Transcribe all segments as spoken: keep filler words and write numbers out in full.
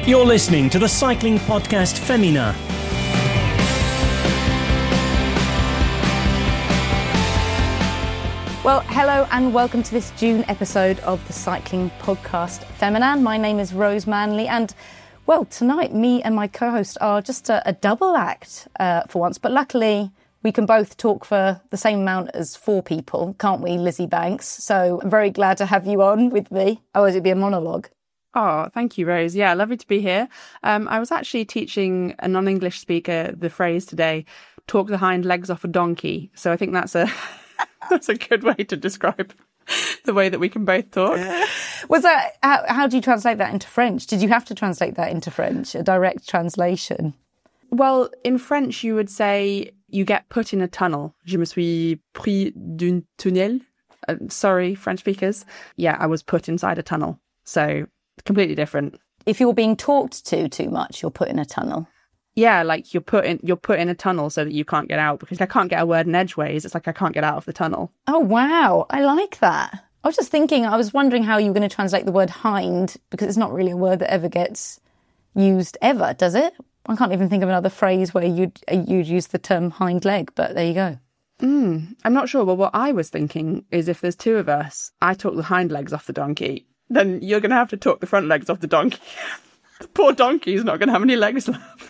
You're listening to the cycling podcast Femina. Well, hello and welcome to this June episode of the cycling podcast Femina. My name is Rose Manley and, well, tonight me and my co-host are just a, a double act uh, for once. But luckily, we can both talk for the same amount as four people, can't we, Lizzie Banks? So I'm very glad to have you on with me. Otherwise, it'd be a monologue. Oh, thank you, Rose. Yeah, lovely to be here. Um, I was actually teaching a non-English speaker the phrase today, talk the hind legs off a donkey. So I think that's a that's a good way to describe the way that we can both talk. Was that, how, how do you translate that into French? Did you have to translate that into French, a direct translation? Well, in French, you would say you get put in a tunnel. Je me suis pris d'un tunnel. Uh, sorry, French speakers. Yeah, I was put inside a tunnel. So completely different. If you're being talked to too much, you're put in a tunnel. Yeah, like you're put in you're put in a tunnel so that you can't get out, because I can't get a word in edgeways. It's like I can't get out of the tunnel. Oh, wow. I like that. I was just thinking, I was wondering how you were going to translate the word hind, because it's not really a word that ever gets used ever, does it? I can't even think of another phrase where you'd, you'd use the term hind leg, but there you go. Mm, I'm not sure. Well, what I was thinking is if there's two of us, I talk the hind legs off the donkey, then you're going to have to talk the front legs off the donkey. The poor donkey's not going to have any legs left.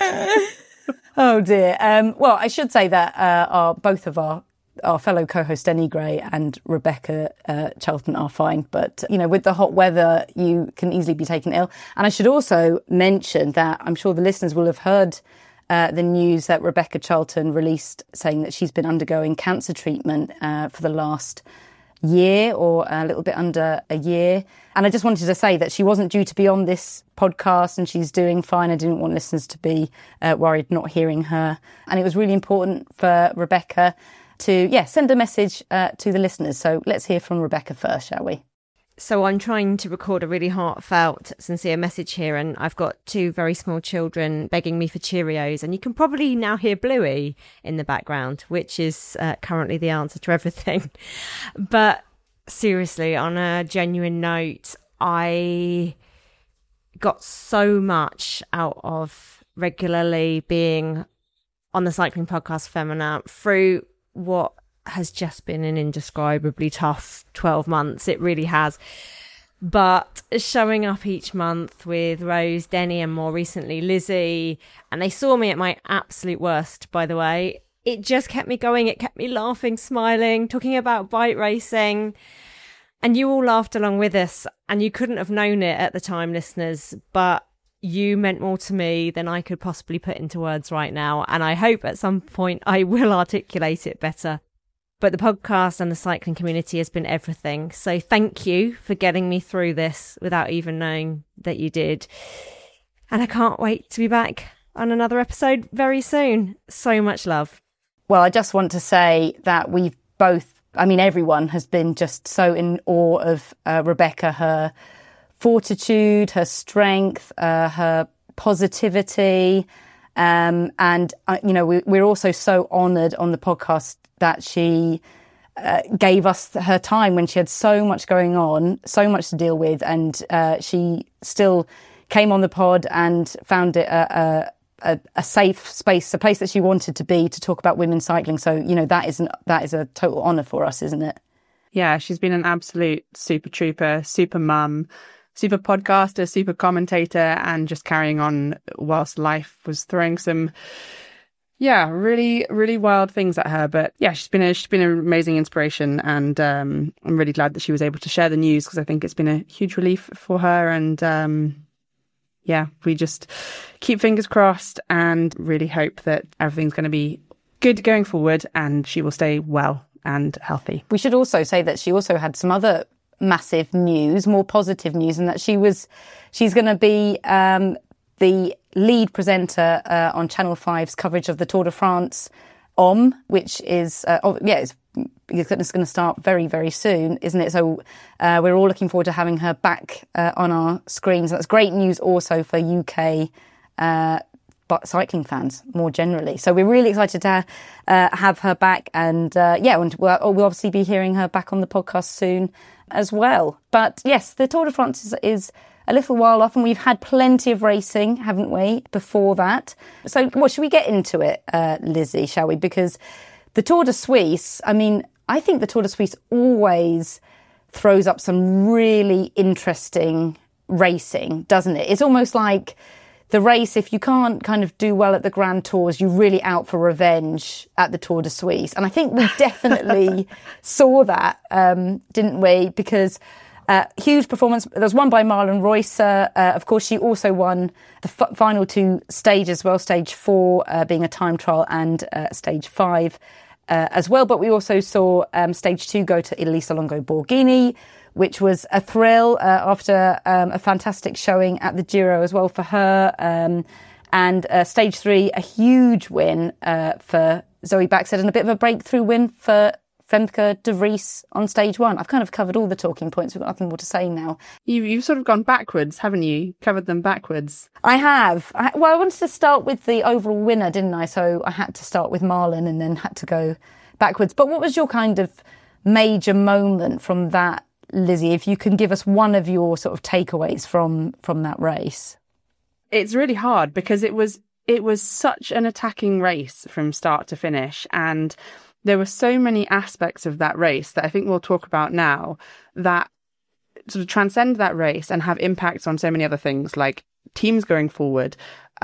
Oh, dear. Um, well, I should say that uh, our both of our, our fellow co-host Denny Gray and Rebecca uh, Charlton are fine. But, you know, with the hot weather, you can easily be taken ill. And I should also mention that I'm sure the listeners will have heard uh, the news that Rebecca Charlton released saying that she's been undergoing cancer treatment uh, for the last year or a little bit under a year. And I just wanted to say that she wasn't due to be on this podcast and she's doing fine. I didn't want listeners to be uh, worried not hearing her. And it was really important for Rebecca to, yeah, send a message uh, to the listeners. So let's hear from Rebecca first, shall we? So I'm trying to record a really heartfelt, sincere message here, and I've got two very small children begging me for Cheerios, and you can probably now hear Bluey in the background, which is uh, currently the answer to everything. But seriously, on a genuine note, I got so much out of regularly being on the cycling podcast Femina through what has just been an indescribably tough twelve months. It really has. But showing up each month with Rose, Denny, and more recently Lizzie, and they saw me at my absolute worst, by the way, it just kept me going. It kept me laughing, smiling, talking about bike racing. And you all laughed along with us, and you couldn't have known it at the time, listeners, but you meant more to me than I could possibly put into words right now. And I hope at some point I will articulate it better. But the podcast and the cycling community has been everything. So thank you for getting me through this without even knowing that you did. And I can't wait to be back on another episode very soon. So much love. Well, I just want to say that we've both, I mean, everyone has been just so in awe of uh, Rebecca, her fortitude, her strength, uh, her positivity. Um, and, uh, you know, we, we're also so honoured on the podcast that she uh, gave us her time when she had so much going on, so much to deal with. And uh, she still came on the pod and found it a, a, a safe space, a place that she wanted to be to talk about women's cycling. So, you know, that is, an, that is a total honour for us, isn't it? Yeah, she's been an absolute super trooper, super mum, super podcaster, super commentator, and just carrying on whilst life was throwing some, yeah, really, really wild things at her. But yeah, she's been a, she's been an amazing inspiration, and um, I'm really glad that she was able to share the news, because I think it's been a huge relief for her. And um, yeah, we just keep fingers crossed and really hope that everything's going to be good going forward, and she will stay well and healthy. We should also say that she also had some other massive news, more positive news, and that she was, she's going to be um, the lead presenter uh, on Channel five's coverage of the Tour de France O M, which is, uh, oh, yeah, it's, it's going to start very, very soon, isn't it? So uh, we're all looking forward to having her back uh, on our screens. That's great news also for U K uh, cycling fans more generally. So we're really excited to uh, have her back, and uh, yeah, and we'll, we'll obviously be hearing her back on the podcast soon as well. But yes, the Tour de France is, is a little while off, and we've had plenty of racing, haven't we, before that? So, well, should we get into it, uh, Lizzie, shall we? Because the Tour de Suisse, I mean, I think the Tour de Suisse always throws up some really interesting racing, doesn't it? It's almost like the race, if you can't kind of do well at the Grand Tours, you're really out for revenge at the Tour de Suisse. And I think we definitely saw that, um, didn't we? Because uh, huge performance. There was one by Marlon Reusser. Uh, of course, she also won the f- final two stages as well, stage four uh, being a time trial and uh, stage five uh, as well. But we also saw um, stage two go to Elisa Longo Borghini, which was a thrill uh, after um, a fantastic showing at the Giro as well for her. Um, and uh, stage three, a huge win uh, for Zoe Backstedt and a bit of a breakthrough win for Femke de Vries on stage one. I've kind of covered all the talking points. We've got nothing more to say now. You, you've sort of gone backwards, haven't you? Covered them backwards. I have. I, well, I wanted to start with the overall winner, didn't I? So I had to start with Marlon and then had to go backwards. But what was your kind of major moment from that, Lizzie, if you can give us one of your sort of takeaways from from that race? It's really hard because it was it was such an attacking race from start to finish, and there were so many aspects of that race that I think we'll talk about now that sort of transcend that race and have impacts on so many other things, like teams going forward,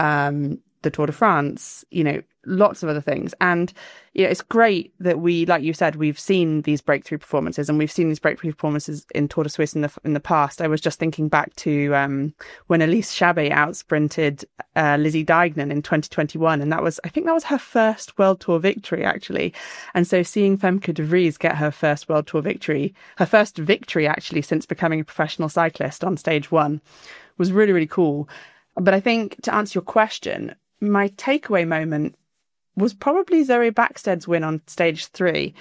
um, the Tour de France, you know, lots of other things. And, you know, it's great that we, like you said, we've seen these breakthrough performances, and we've seen these breakthrough performances in Tour de Suisse in the in the past. I was just thinking back to um, when Elise Chabet outsprinted uh, Lizzie Deignan in twenty twenty-one, and that was, I think that was her first World Tour victory, actually. And so seeing Femke de Vries get her first World Tour victory, her first victory, actually, since becoming a professional cyclist on stage one, was really, really cool. But I think, to answer your question, my takeaway moment was probably Zoe Backstedt's win on stage three,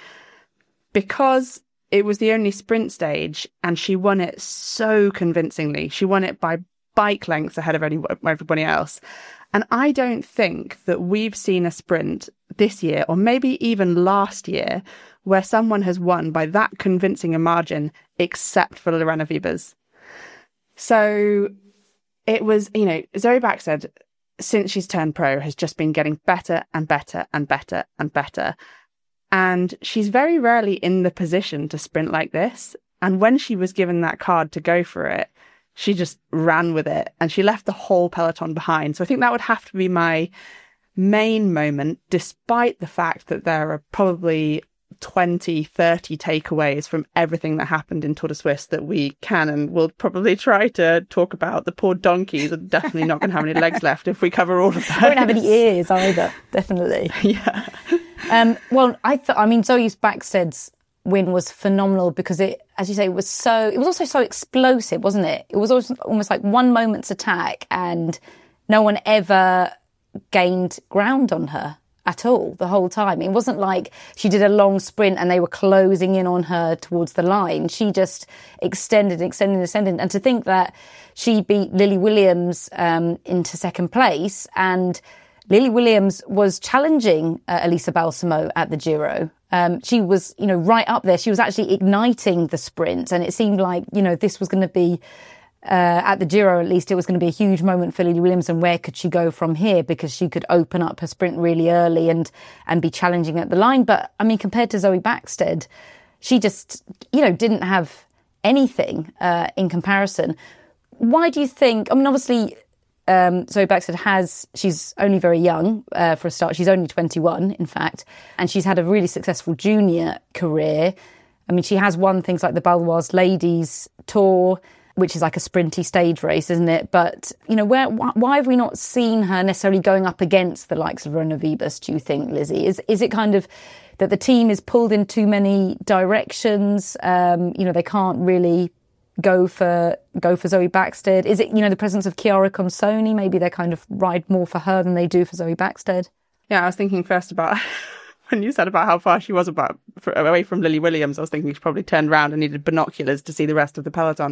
because it was the only sprint stage and she won it so convincingly. She won it by bike lengths ahead of any, everybody else. And I don't think that we've seen a sprint this year, or maybe even last year, where someone has won by that convincing a margin, except for Lorena Wiebes. So it was, you know, Zoe Backstedt, since she's turned pro, has just been getting better and better and better and better. And she's very rarely in the position to sprint like this. And when she was given that card to go for it, she just ran with it and she left the whole peloton behind. So I think that would have to be my main moment, despite the fact that there are probably twenty, thirty takeaways from everything that happened in Tour de Suisse that we can and will probably try to talk about. The poor donkeys are definitely not going to have any legs left if we cover all of that. They won't have any ears either, definitely. Yeah. Um, well, I thought, I mean, Zoe Backstedt's win was phenomenal because it, as you say, it was so, it was also so explosive, wasn't it? It was almost, almost like one moment's attack and no one ever gained ground on her at all the whole time. It wasn't like she did a long sprint and they were closing in on her towards the line. She just extended, extended, extended. And to think that she beat Lily Williams um, into second place, and Lily Williams was challenging uh, Elisa Balsamo at the Giro. Um, she was, you know, right up there. She was actually igniting the sprint, and it seemed like, you know, this was going to be Uh, at the Giro, at least, it was going to be a huge moment for Lily Williams, and where could she go from here, because she could open up her sprint really early and and be challenging at the line. But I mean, compared to Zoe Backstedt, she just, you know, didn't have anything uh, in comparison. Why do you think? I mean, obviously, um, Zoe Backstedt has, she's only very young uh, for a start. She's only twenty-one, in fact, and she's had a really successful junior career. I mean, she has won things like the Baloise Ladies Tour, which is like a sprinty stage race, isn't it? But, you know, where, why have we not seen her necessarily going up against the likes of Lorena Wiebes, do you think, Lizzie? Is is it kind of that the team is pulled in too many directions? Um, you know, they can't really go for go for Zoe Backstedt? Is it, you know, the presence of Chiara Consoni? Maybe they kind of ride more for her than they do for Zoe Backstedt? Yeah, I was thinking first about... when you said about how far she was about for, away from Lily Williams, I was thinking she probably turned around and needed binoculars to see the rest of the peloton.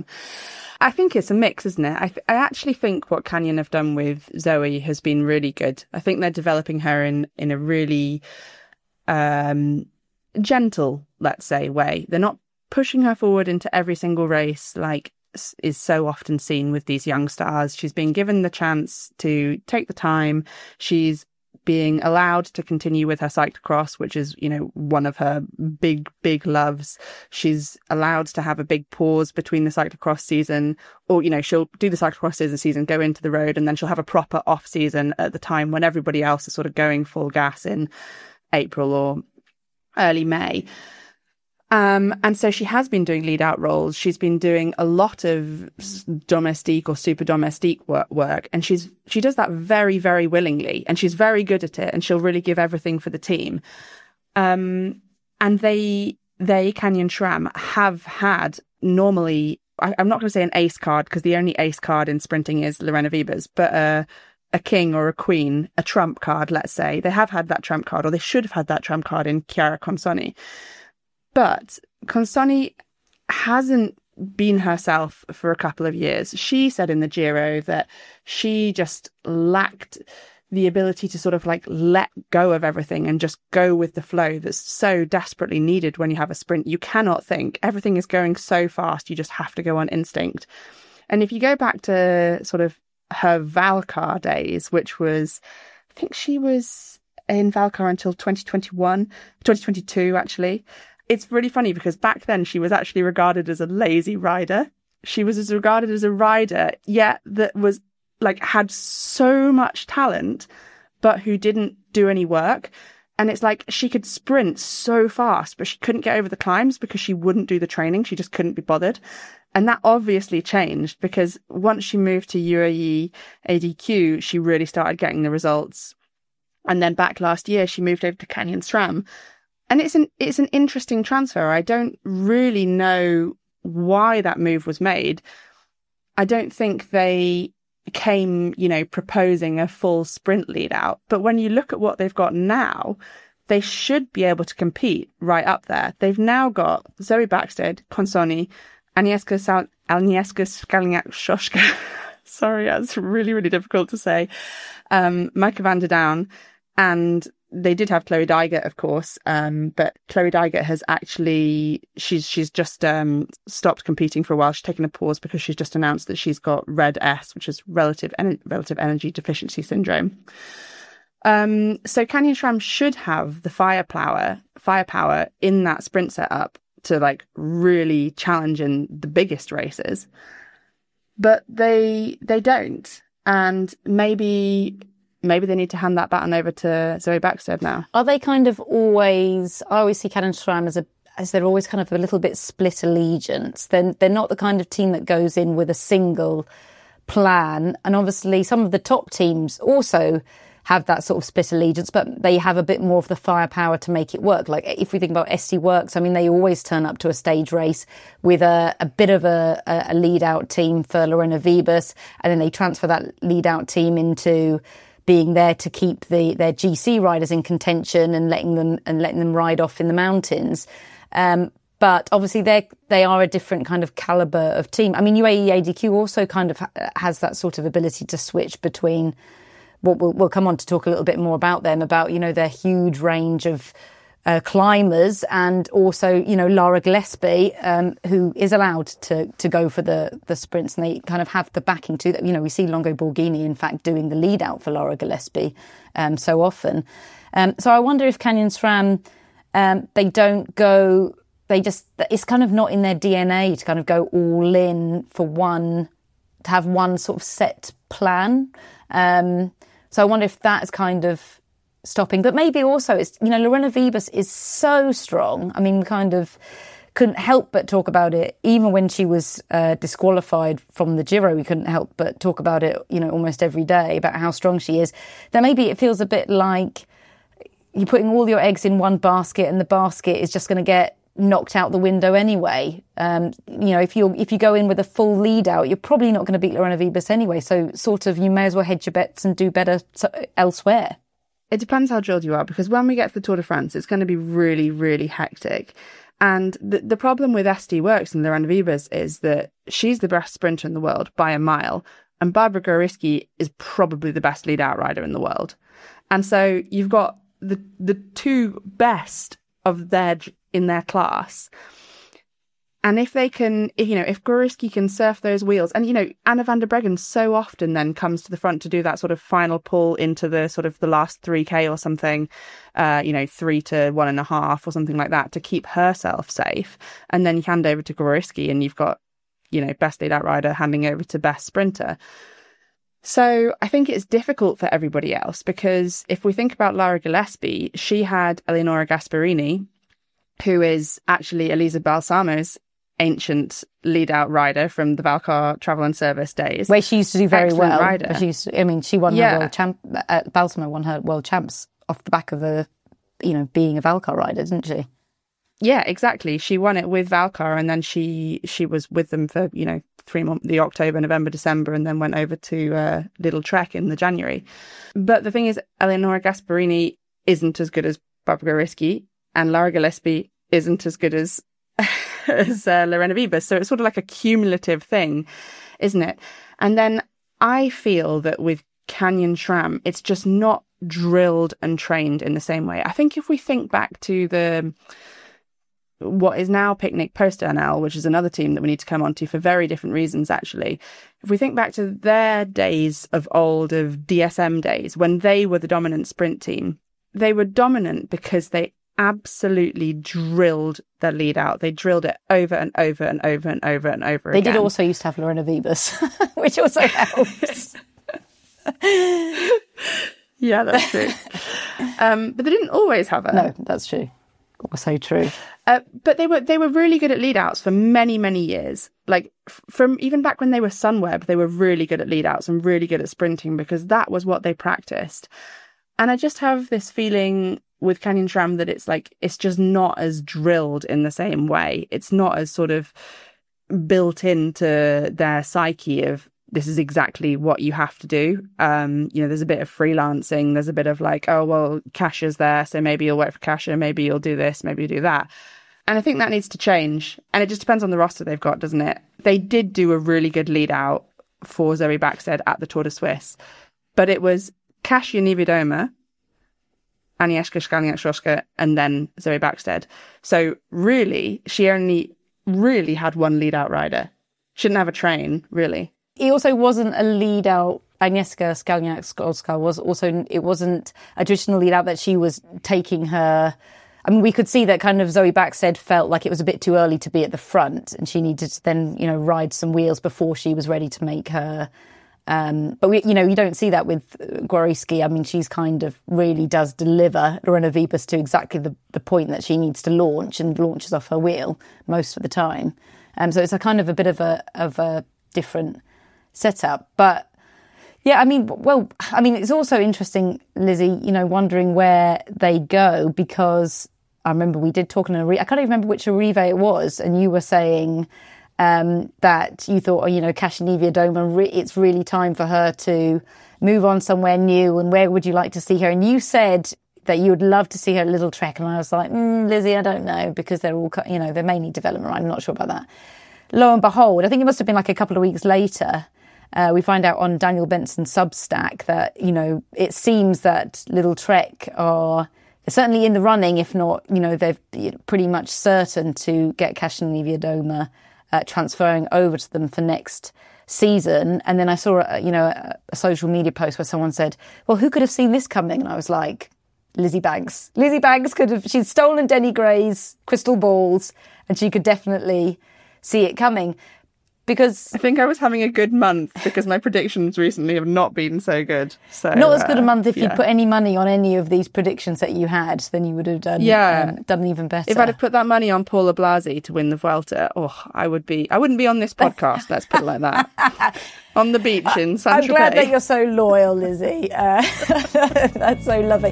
I think it's a mix, isn't it? I, th- I actually think what Canyon have done with Zoe has been really good. I think they're developing her in, in a really um, gentle, let's say, way. They're not pushing her forward into every single race like is so often seen with these young stars. She's been given the chance to take the time. She's being allowed to continue with her cyclocross, which is, you know, one of her big, big loves. She's allowed to have a big pause between the cyclocross season, or, you know, she'll do the cyclocross season, season, go into the road, and then she'll have a proper off season at the time when everybody else is sort of going full gas in April or early May. Um, and so she has been doing lead out roles. She's been doing a lot of domestique or super domestique work, work. And she's, she does that very, very willingly, and she's very good at it, and she'll really give everything for the team. Um, and they, they, Canyon SRAM, have had normally, I, I'm not going to say an ace card, because the only ace card in sprinting is Lorena Wiebes, but, uh, a king or a queen, a trump card, let's say. They have had that trump card, or they should have had that trump card in Chiara Consonni. But Consonni hasn't been herself for a couple of years. She said in the Giro that she just lacked the ability to sort of like let go of everything and just go with the flow that's so desperately needed when you have a sprint. You cannot think. Everything is going so fast. You just have to go on instinct. And if you go back to sort of her Valcar days, which was, I think she was in Valcar until twenty twenty-one, twenty twenty-two, actually. It's really funny because back then she was actually regarded as a lazy rider. She was as regarded as a rider, yet that was like had so much talent, but who didn't do any work. And it's like she could sprint so fast, but she couldn't get over the climbs because she wouldn't do the training. She just couldn't be bothered. And that obviously changed because once she moved to U A E A D Q, she really started getting the results. And then back last year, she moved over to Canyon SRAM. And it's an it's an interesting transfer. I don't really know why that move was made. I don't think they came, you know, proposing a full sprint lead out. But when you look at what they've got now, they should be able to compete right up there. They've now got Zoe Bäckstedt, Consonni, Agnieszka Sal- Agnieszka Skalniak-Szoszka. Sorry, that's really, really difficult to say. Um, Micah van der Down. And they did have Chloe Dygert, of course, um, but Chloe Dygert has actually, she's she's just um, stopped competing for a while. She's taken a pause because she's just announced that she's got R E D S, which is relative en- relative energy deficiency syndrome. Um, so Canyon SRAM should have the firepower, firepower in that sprint setup to like really challenge in the biggest races, but they they don't, and maybe. Maybe they need to hand that baton over to Zoe Bäckstedt now. Are they kind of always, I always see Canyon SRAM as a, as they're always kind of a little bit split allegiance. They're, they're not the kind of team that goes in with a single plan. And obviously some of the top teams also have that sort of split allegiance, but they have a bit more of the firepower to make it work. Like if we think about S D Works, I mean, they always turn up to a stage race with a, a bit of a, a lead out team for Lorena Wiebes, and then they transfer that lead out team into being there to keep the their G C riders in contention and letting them and letting them ride off in the mountains. Um, but obviously they they are a different kind of caliber of team. I mean, U A E A D Q also kind of ha- has that sort of ability to switch between. What we'll, we'll come on to talk a little bit more about them, about, you know, their huge range of uh, climbers, and also, you know, Lara Gillespie, um, who is allowed to to go for the the sprints, and they kind of have the backing to that. You know, we see Longo Borghini, in fact, doing the lead out for Lara Gillespie um, so often. Um, so I wonder if Canyon SRAM, um, they don't go, they just, it's kind of not in their D N A to kind of go all in for one, to have one sort of set plan. Um, so I wonder if that's kind of stopping, but maybe also it's, you know, Lorena Wiebes is so strong. I mean, we kind of couldn't help but talk about it, even when she was uh, disqualified from the Giro. We couldn't help but talk about it, you know, almost every day, about how strong she is. Then maybe it feels a bit like you're putting all your eggs in one basket, and the basket is just going to get knocked out the window anyway. Um, you know, if you if you go in with a full lead out, you're probably not going to beat Lorena Wiebes anyway. So sort of, you may as well hedge your bets and do better elsewhere. It depends how drilled you are, because when we get to the Tour de France, it's going to be really, really hectic. And the, the problem with S D Works and Lorena Wiebes is that she's the best sprinter in the world by a mile, and Barbara Goriski is probably the best lead-out rider in the world. And so you've got the the two best of their in their class. And if they can, if, you know, if Goriski can surf those wheels, and, you know, Anna van der Breggen so often then comes to the front to do that sort of final pull into the sort of the last three K or something, uh, you know, three to one and a half or something like that to keep herself safe. And then you hand over to Goriski and you've got, you know, best lead out rider handing over to best sprinter. So I think it's difficult for everybody else, because if we think about Lara Gillespie, she had Eleonora Gasparini, who is actually Elisa Balsamo's ancient lead-out rider from the Valcar Travel and Service days. Where she used to do very Excellent well. rider. She used to, I mean, she won Yeah. her world champ. Uh, Balsamo won her world champs off the back of the, you know, being a Valcar rider, didn't she? Yeah, exactly. She won it with Valcar, and then she she was with them for, you know, three months, the October, November, December, and then went over to uh, Little Trek in the January. But the thing is, Eleonora Gasparini isn't as good as Barbara Goriski, and Lara Gillespie isn't as good as as uh, Lorena Vibas. So it's sort of like a cumulative thing, isn't it? And then I feel that with Canyon SRAM, it's just not drilled and trained in the same way. I think if we think back to the what is now Picnic Post-Ernel, which is another team that we need to come on to for very different reasons, actually. If we think back to their days of old, of D S M days, when they were the dominant sprint team, they were dominant because they absolutely drilled their lead out. They drilled it over and over and over and over and over They again. did also used to have Lorena Vibas, which also helps. Yeah, that's true. um, but they didn't always have her. No, that's true. Also true. Uh, but they were they were really good at lead outs for many, many years. Like f- from even back when they were Sunweb, they were really good at lead outs and really good at sprinting, because that was what they practiced. And I just have this feeling with Canyon SRAM that it's like, it's just not as drilled in the same way. It's not as sort of built into their psyche of, this is exactly what you have to do. Um, you know, there's a bit of freelancing. There's a bit of like, oh, well, Kassia's there, so maybe you'll work for Kassia. Maybe you'll do this. Maybe you'll do that. And I think that needs to change. And it just depends on the roster they've got, doesn't it? They did do a really good lead out for Zoe Backstead at the Tour de Suisse. But it was Kasia Niewiadoma, Agnieszka Skalniak-Szostka, and then Zoe Backstead. So really, she only really had one lead out rider. She didn't have a train, really. It also wasn't a lead out. Agnieszka Skalniak-Szostka was also, it wasn't a traditional lead out that she was taking her. I mean, we could see that kind of Zoe Backstead felt like it was a bit too early to be at the front, and she needed to then, you know, ride some wheels before she was ready to make her. Um, but we, you know, you don't see that with Goriski. I mean, she's kind of really does deliver Lorena Vibas to exactly the, the point that she needs to launch, and launches off her wheel most of the time. Um, so it's a kind of a bit of a of a different setup. But yeah, I mean, well, I mean, it's also interesting, Lizzie, you know, wondering where they go, because I remember we did talk in a Arriva, I can't even remember which Arriva it was, and you were saying um, that you thought, oh, you know, Kasia Niewiadoma, re- it's really time for her to move on somewhere new, and where would you like to see her? And you said that you would love to see her at Little Trek, and I was like, mm, Lizzie, I don't know, because they're all, you know, they're mainly development, right? I'm not sure about that. Lo and behold, I think it must have been like a couple of weeks later, Uh, we find out on Daniel Benson's Substack that, you know, it seems that Little Trek are certainly in the running, if not, you know, they're pretty much certain to get Kasia Niewiadoma uh, transferring over to them for next season. And then I saw, a, you know, a, a social media post where someone said, well, who could have seen this coming? And I was like, Lizzie Banks. Lizzie Banks could have, she'd stolen Denny Gray's crystal balls, and she could definitely see it coming. Because I think I was having a good month, because my predictions recently have not been so good. So not as good a month. If uh, you yeah. put any money on any of these predictions that you had, then you would have done Yeah. um, done even better. If I'd have put that money on Paula Blasi to win the Vuelta, oh, I would be. I wouldn't be on this podcast. Let's put it like that. On the beach in Saint I'm glad Tropez. that you're so loyal, Lizzie. Uh, that's so lovely.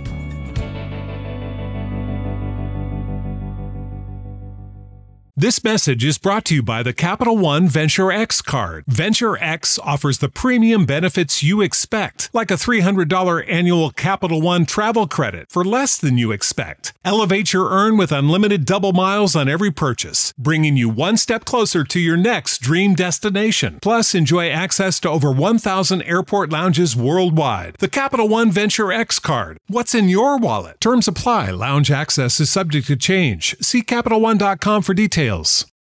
This message is brought to you by the Capital One Venture X card. Venture X offers the premium benefits you expect, like a three hundred dollars annual Capital One travel credit for less than you expect. Elevate your earn with unlimited double miles on every purchase, bringing you one step closer to your next dream destination. Plus, enjoy access to over one thousand airport lounges worldwide. The Capital One Venture X card. What's in your wallet? Terms apply. Lounge access is subject to change. See Capital One dot com for details.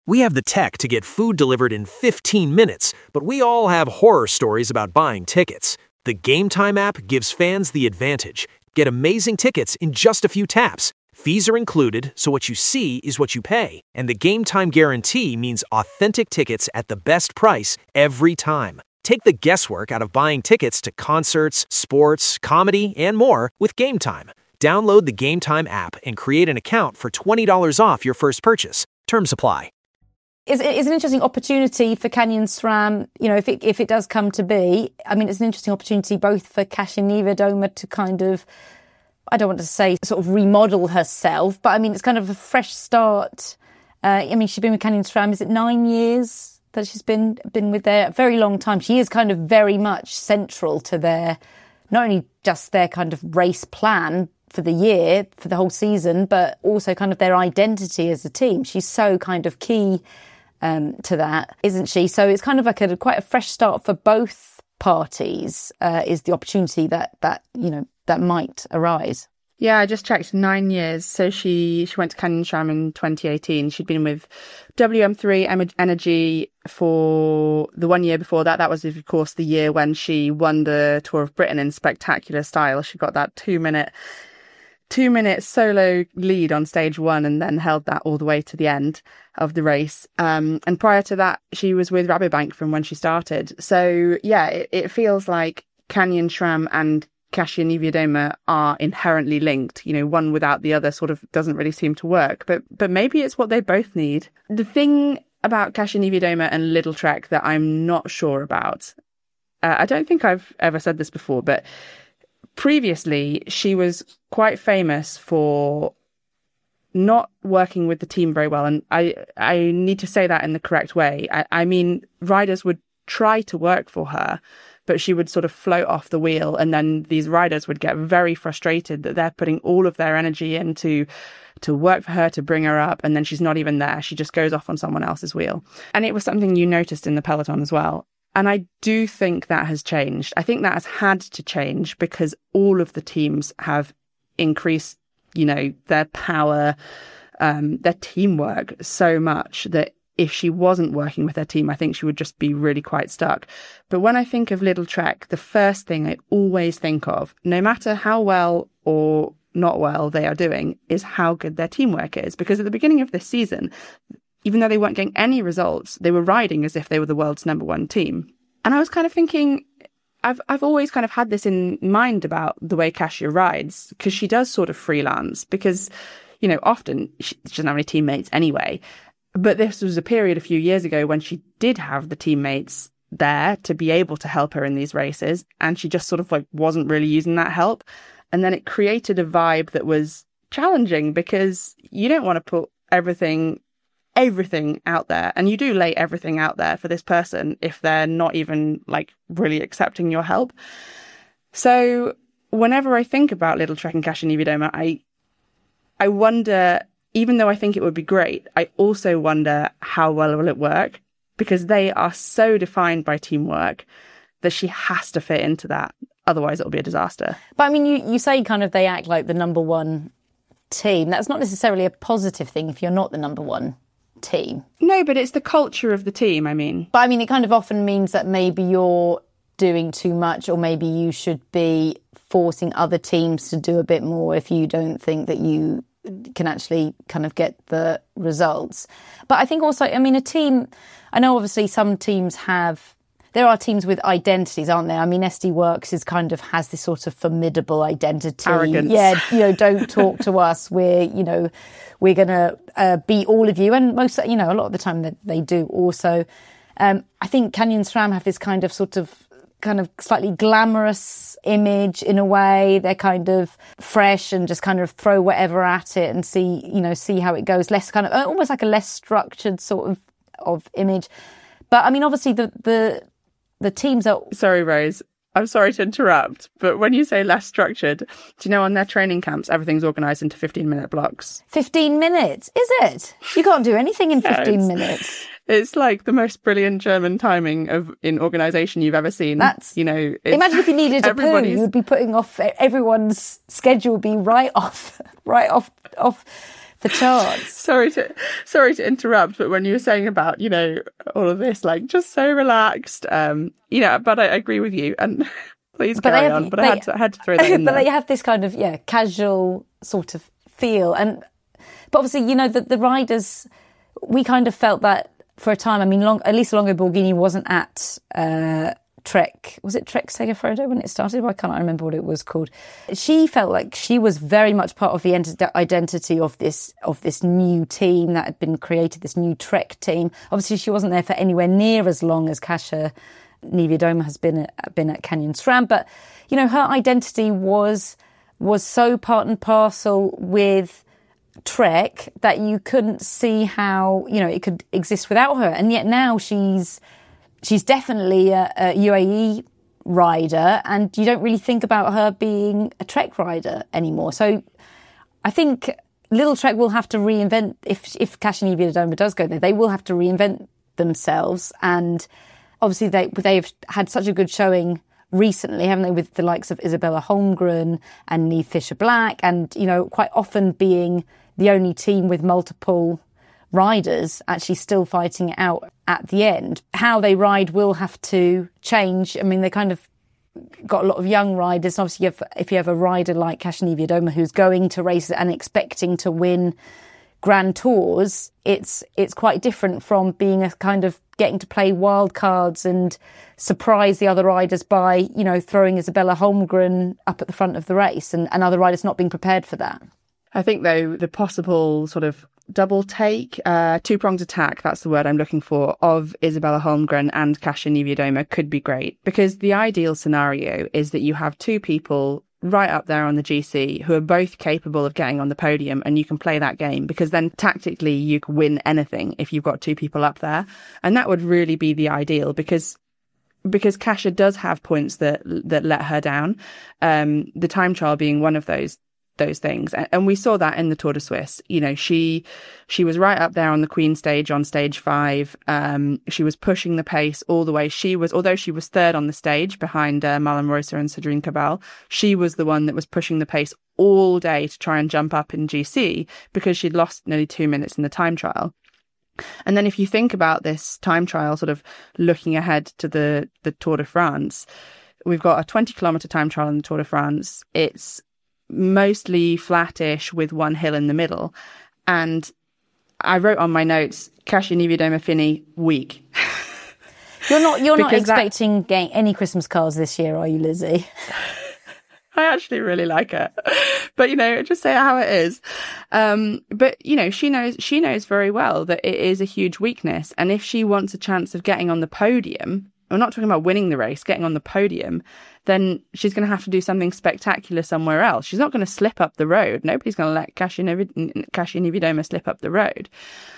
We have the tech to get food delivered in fifteen minutes, but we all have horror stories about buying tickets. The Game Time app gives fans the advantage. Get amazing tickets in just a few taps. Fees are included, so what you see is what you pay. And the Game Time guarantee means authentic tickets at the best price every time. Take the guesswork out of buying tickets to concerts, sports, comedy, and more with Game Time. Download the Game Time app and create an account for twenty dollars off your first purchase. Terms apply. It's, it's an interesting opportunity for Canyon SRAM, you know, if it if it does come to be. I mean, it's an interesting opportunity both for Kasia Niewiadoma to kind of, I don't want to say sort of remodel herself, but I mean, it's kind of a fresh start. Uh, I mean, she's been with Canyon SRAM, is it nine years that she's been been with there? A very long time. She is kind of very much central to their, not only just their kind of race plan for the year, for the whole season, but also kind of their identity as a team. She's so kind of key um, to that, isn't she? So it's kind of like a quite a fresh start for both parties, uh, is the opportunity that, that, you know, that might arise. Yeah, I just checked, nine years. So she, she went to Canyon SRAM in twenty eighteen. She'd been with W M three Energy for the one year before that. That was, of course, the year when she won the Tour of Britain in spectacular style. She got that two minute two minute solo lead on stage one and then held that all the way to the end of the race. Um, and prior to that, she was with Rabobank from when she started. So yeah, it, it feels like Canyon SRAM and Kasia Niewiadoma are inherently linked. You know, one without the other sort of doesn't really seem to work, but, but maybe it's what they both need. The thing about Kasia Niewiadoma and Lidl Trek that I'm not sure about, uh, I don't think I've ever said this before, but previously, she was quite famous for not working with the team very well. And I, I need to say that in the correct way. I, I mean, riders would try to work for her, but she would sort of float off the wheel. And then these riders would get very frustrated that they're putting all of their energy into to work for her, to bring her up. And then she's not even there. She just goes off on someone else's wheel. And it was something you noticed in the peloton as well. And I do think that has changed. I think that has had to change because all of the teams have increased, you know, their power, um, their teamwork so much that if she wasn't working with her team, I think she would just be really quite stuck. But when I think of Lidl Trek, the first thing I always think of, no matter how well or not well they are doing, is how good their teamwork is. Because at the beginning of this season, even though they weren't getting any results, they were riding as if they were the world's number one team. And I was kind of thinking, I've I've always kind of had this in mind about the way Kasia rides, because she does sort of freelance, because, you know, often she, she doesn't have any teammates anyway. But this was a period a few years ago when she did have the teammates there to be able to help her in these races. And she just sort of like wasn't really using that help. And then it created a vibe that was challenging because you don't want to put everything everything out there, and you do lay everything out there for this person if they're not even like really accepting your help. So whenever I think about Lidl Trek and Kasia Niewiadoma, I I wonder, even though I think it would be great, I also wonder how well will it work, because they are so defined by teamwork that she has to fit into that. Otherwise it'll be a disaster. But I mean, you, you say kind of they act like the number one team. That's not necessarily a positive thing if you're not the number one team. No, but it's the culture of the team, I mean. But I mean, it kind of often means that maybe you're doing too much, or maybe you should be forcing other teams to do a bit more if you don't think that you can actually kind of get the results. But I think also, I mean, a team, I know obviously some teams have, there are teams with identities, aren't there? I mean, S D Works is kind of has this sort of formidable identity. Arrogance. Yeah, you know, don't talk to us. We're, you know, we're going to uh, beat all of you. And most, you know, a lot of the time that they do also. Um, I think Canyon SRAM have this kind of sort of kind of slightly glamorous image in a way. They're kind of fresh and just kind of throw whatever at it and see, you know, see how it goes. Less kind of, almost like a less structured sort of, of image. But I mean, obviously the, the, the teams are... Sorry, Rose. I'm sorry to interrupt, but when you say less structured, do you know on their training camps, everything's organised into fifteen-minute blocks? fifteen minutes? Is it? You can't do anything in yeah, fifteen it's, minutes. It's like the most brilliant German timing of in organisation you've ever seen. That's... You know... It's, imagine if you needed a poo, you'd be putting off... Everyone's schedule would be right off, right off, off the charts. Sorry to sorry to interrupt, but when you were saying about, you know, all of this, like just so relaxed, um, you know, but I agree with you, and please But carry they have- on. But they- I had to I had to throw that in But there. they have this kind of, yeah, casual sort of feel. And but obviously, you know, the, the riders, we kind of felt that for a time. I mean, long, at least Longo Borghini wasn't at uh, Trek. Was it Trek Segafredo when it started? I can't remember what it was called. She felt like she was very much part of the ent- identity of this of this new team that had been created, this new Trek team. Obviously, she wasn't there for anywhere near as long as Kasia Niewiadoma has been at, been at Canyon SRAM, but you know, her identity was was so part and parcel with Trek that you couldn't see how, you know, it could exist without her. And yet now she's she's definitely a, a U A E rider, and you don't really think about her being a Trek rider anymore. So I think Little Trek will have to reinvent, if if Kasia Niewiadoma does go there, they will have to reinvent themselves. And obviously they they've had such a good showing recently, haven't they, with the likes of Isabella Holmgren and Niamh Fisher-Black, and, you know, quite often being the only team with multiple riders actually still fighting it out at the end. How they ride will have to change. I mean, they kind of got a lot of young riders. Obviously, you have, if you have a rider like Kasia Niewiadoma who's going to races and expecting to win Grand Tours, it's it's quite different from being a kind of getting to play wild cards and surprise the other riders by, you know, throwing Isabella Holmgren up at the front of the race, and, and other riders not being prepared for that. I think, though, the possible sort of double take, uh, two-pronged attack, that's the word I'm looking for, of Isabella Holmgren and Kasia Niewiadoma could be great, because the ideal scenario is that you have two people right up there on the G C who are both capable of getting on the podium, and you can play that game, because then tactically you can win anything if you've got two people up there. And that would really be the ideal, because because Kasia does have points that that let her down, um, the time trial being one of those those things. And we saw that in the Tour de Suisse. You know, she she was right up there on the Queen stage, on stage five. Um, she was pushing the pace all the way. She was, although she was third on the stage behind uh, Malin Reuser and Cedrine Cabal, she was the one that was pushing the pace all day to try and jump up in G C, because she'd lost nearly two minutes in the time trial. And then if you think about this time trial, sort of looking ahead to the, the Tour de France, we've got a twenty kilometre time trial in the Tour de France. It's mostly flattish with one hill in the middle. And I wrote on my notes, Kasia Niewiadoma Finney, weak. You're not you're not Because that- expecting getting any Christmas cards this year, are you, Lizzie? I actually really like it, but you know, just say it how it is. Um, but you know, she knows she knows very well that it is a huge weakness, and if she wants a chance of getting on the podium, we're not talking about winning the race, getting on the podium, then she's going to have to do something spectacular somewhere else. She's not going to slip up the road. Nobody's going to let Kasia Niewiadoma slip up the road.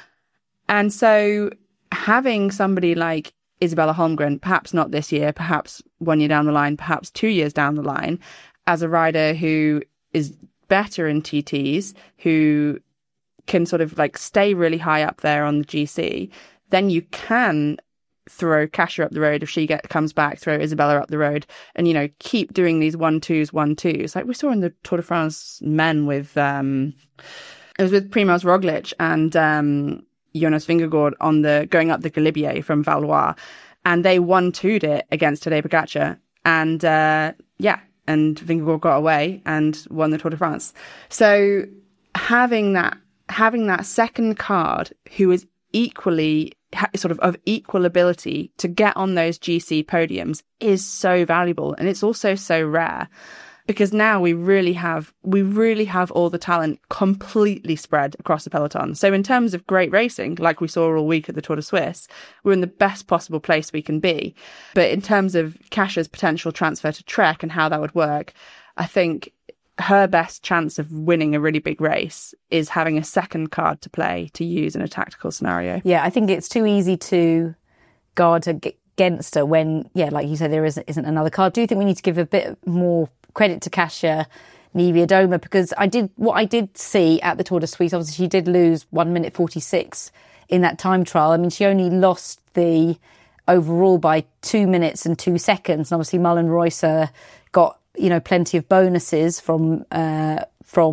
And so, having somebody like Isabella Holmgren, perhaps not this year, perhaps one year down the line, perhaps two years down the line, as a rider who is better in T Ts, who can sort of like stay really high up there on the G C, then you can throw Kasia up the road if she get comes back, throw Isabella up the road, and, you know, keep doing these one twos, one twos. Like we saw in the Tour de France men with, um, it was with Primoz Roglic and um, Jonas Vingegaard on the going up the Galibier from Valois, and they one two'd it against Tadej Pogačar, and uh, yeah, and Vingegaard got away and won the Tour de France. So having that having that second card who is equally sort of of equal ability to get on those G C podiums is so valuable, and it's also so rare, because now we really have we really have all the talent completely spread across the peloton. So in terms of great racing, like we saw all week at the Tour de Suisse, we're in the best possible place we can be. But in terms of Kasia's potential transfer to Trek and how that would work, I think her best chance of winning a really big race is having a second card to play to use in a tactical scenario. Yeah, I think it's too easy to guard against her when, yeah, like you say, there isn't, isn't another card. Do you think we need to give a bit more credit to Kasia Niewiadoma? Because I did what I did see at the Tour de Suisse, obviously she did lose one minute forty-six in that time trial. I mean, she only lost the overall by two minutes and two seconds. And obviously Malin Reuser got, you know, plenty of bonuses from uh, from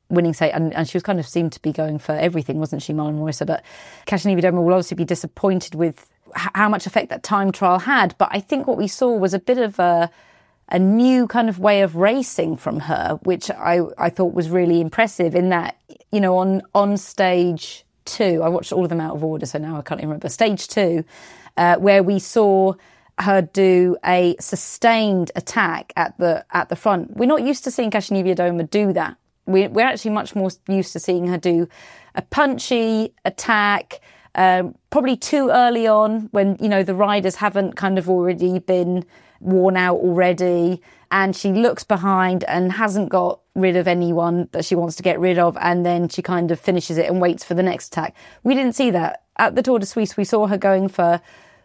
winning stage, and, and she was kind of seemed to be going for everything, wasn't she, Marlon Reusser? But Kasia Niewiadoma will obviously be disappointed with h- how much effect that time trial had. But I think what we saw was a bit of a a new kind of way of racing from her, which I, I thought was really impressive in that, you know, on, on stage two, I watched all of them out of order, so now I can't even remember, stage two, uh, where we saw her do a sustained attack at the at the front. We're not used to seeing Kasia Niewiadoma do that. We're, we're actually much more used to seeing her do a punchy attack, um, probably too early on when, you know, the riders haven't kind of already been worn out already, and she looks behind and hasn't got rid of anyone that she wants to get rid of, and then she kind of finishes it and waits for the next attack. We didn't see that. At the Tour de Suisse, we saw her going for,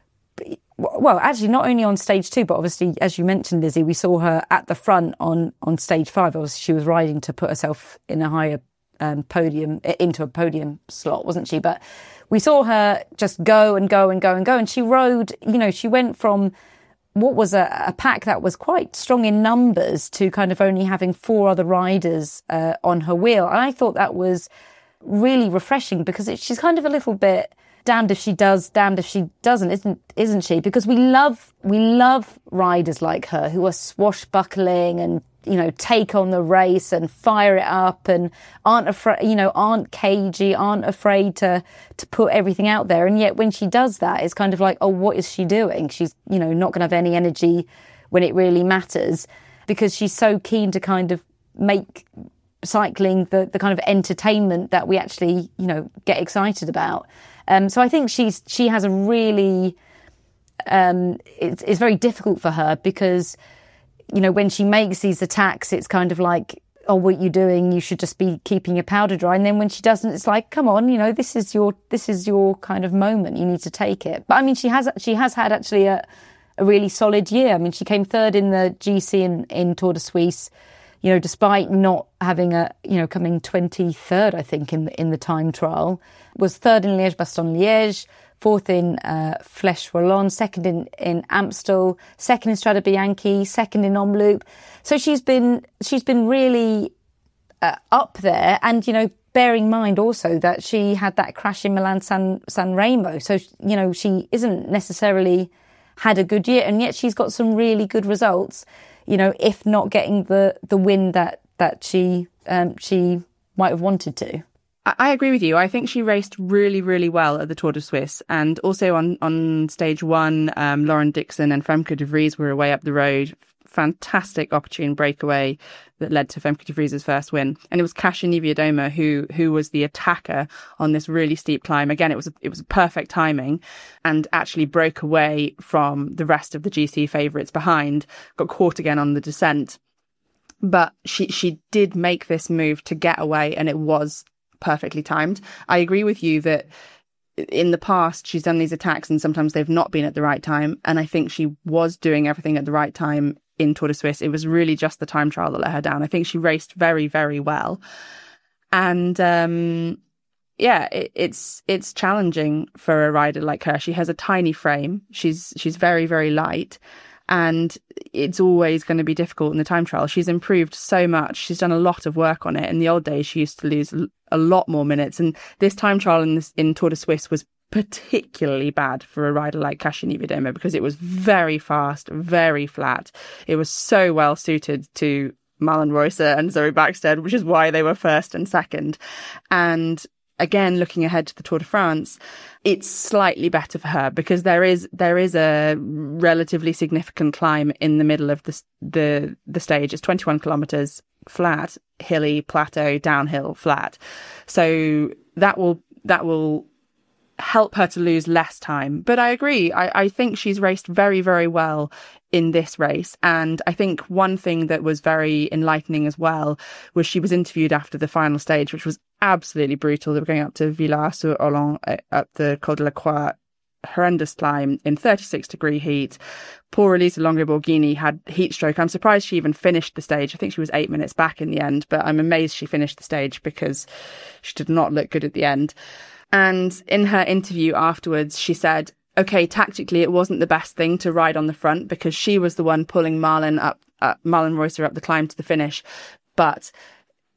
well, actually not only on stage two, but obviously, as you mentioned, Lizzie, we saw her at the front on, on stage five. Obviously, she was riding to put herself in a higher um, podium, into a podium slot, wasn't she? But we saw her just go and go and go and go, and she rode, you know, she went from what was a, a pack that was quite strong in numbers to kind of only having four other riders uh, on her wheel. And I thought that was really refreshing, because it, she's kind of a little bit damned if she does, damned if she doesn't, isn't isn't she? Because we love we love riders like her who are swashbuckling and, you know, take on the race and fire it up and aren't afraid, you know, aren't cagey, aren't afraid to to put everything out there. And yet when she does that, it's kind of like, oh, what is she doing? She's, you know, not going to have any energy when it really matters, because she's so keen to kind of make cycling the, the kind of entertainment that we actually, you know, get excited about. Um, so I think she's she has a really, um, it's, it's very difficult for her, because, you know, when she makes these attacks, it's kind of like, oh, what are you doing? You should just be keeping your powder dry. And then when she doesn't, it's like, come on, you know, this is your this is your kind of moment. You need to take it. But I mean, she has she has had actually a, a really solid year. I mean, she came third in the G C in, in Tour de Suisse, you know, despite not having a, you know, coming twenty-third, I think, in the, in the time trial. Was third in Liège-Bastogne-Liège, fourth in uh, Flèche-Wallonne, second in, in Amstel, second in Strade Bianchi, second in Omloop. So she's been she's been really uh, up there. And, you know, bearing in mind also that she had that crash in Milan San, San Remo. So, you know, she isn't necessarily had a good year, and yet she's got some really good results, you know, if not getting the, the win that, that she um, she might have wanted to. I agree with you. I think she raced really, really well at the Tour de Suisse. And also on, on stage one, um, Lauren Dixon and Femke de Vries were away up the road. Fantastic opportune breakaway that led to Femke de Vries' first win. And it was Kasia Niewiadoma who who was the attacker on this really steep climb. Again, it was it was perfect timing, and actually broke away from the rest of the G C favourites behind, got caught again on the descent. But she she did make this move to get away, and it was perfectly timed. I agree with you that in the past she's done these attacks and sometimes they've not been at the right time, and I think she was doing everything at the right time in Tour de Suisse. It was really just the time trial that let her down. I think she raced very, very well, and um yeah, it, it's it's challenging for a rider like her. She has a tiny frame. She's she's very, very light, and it's always going to be difficult in the time trial. She's improved so much. She's done a lot of work on it. In the old days, she used to lose a lot more minutes. And this time trial in, this, in Tour de Suisse was particularly bad for a rider like Kasia Niewiadoma, because it was very fast, very flat. It was so well suited to Marlon Reusser and Zoe Bäckstedt, which is why they were first and second. And again, looking ahead to the Tour de France, it's slightly better for her, because there is there is a relatively significant climb in the middle of the the, the stage. It's twenty-one kilometres, flat, hilly, plateau, downhill, flat. So that will that will help her to lose less time. But I agree. I, I think she's raced very, very well in this race. And I think one thing that was very enlightening as well was she was interviewed after the final stage, which was absolutely brutal. They were going up to Villars-sur-Orlan up the Col de la Croix, horrendous climb in thirty-six degree heat. Poor Elisa Longo-Borghini had heat stroke. I'm surprised she even finished the stage. I think she was eight minutes back in the end, but I'm amazed she finished the stage, because she did not look good at the end. And in her interview afterwards, she said, okay, tactically, it wasn't the best thing to ride on the front, because she was the one pulling Marlon up, uh, Marlon Reusser up the climb to the finish. But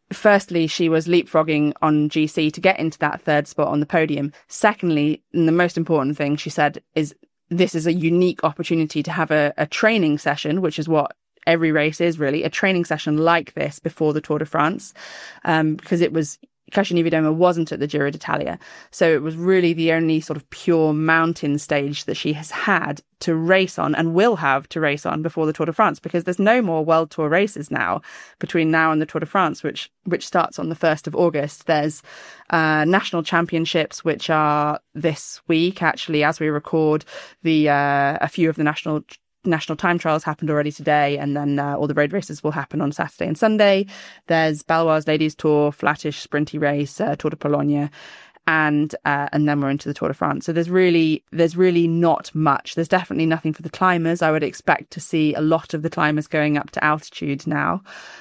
firstly, she was leapfrogging on G C to get into that third spot on the podium. Secondly, and the most important thing she said is this is a unique opportunity to have a, a training session, which is what every race is really, a training session like this before the Tour de France, um, because it was, Kasia Niewiadoma wasn't at the Giro d'Italia. So it was really the only sort of pure mountain stage that she has had to race on and will have to race on before the Tour de France, because there's no more World Tour races now between now and the Tour de France, which which starts on the first of August. There's uh, national championships, which are this week, actually, as we record. The uh, a few of the national national time trials happened already today, and then uh, all the road races will happen on Saturday and Sunday. There's Baloise Ladies Tour, flattish sprinty race, uh, Tour de Pologne, and uh, and then we're into the Tour de France. So there's really there's really not much. There's definitely nothing for the climbers. I would expect to see a lot of the climbers going up to altitude now.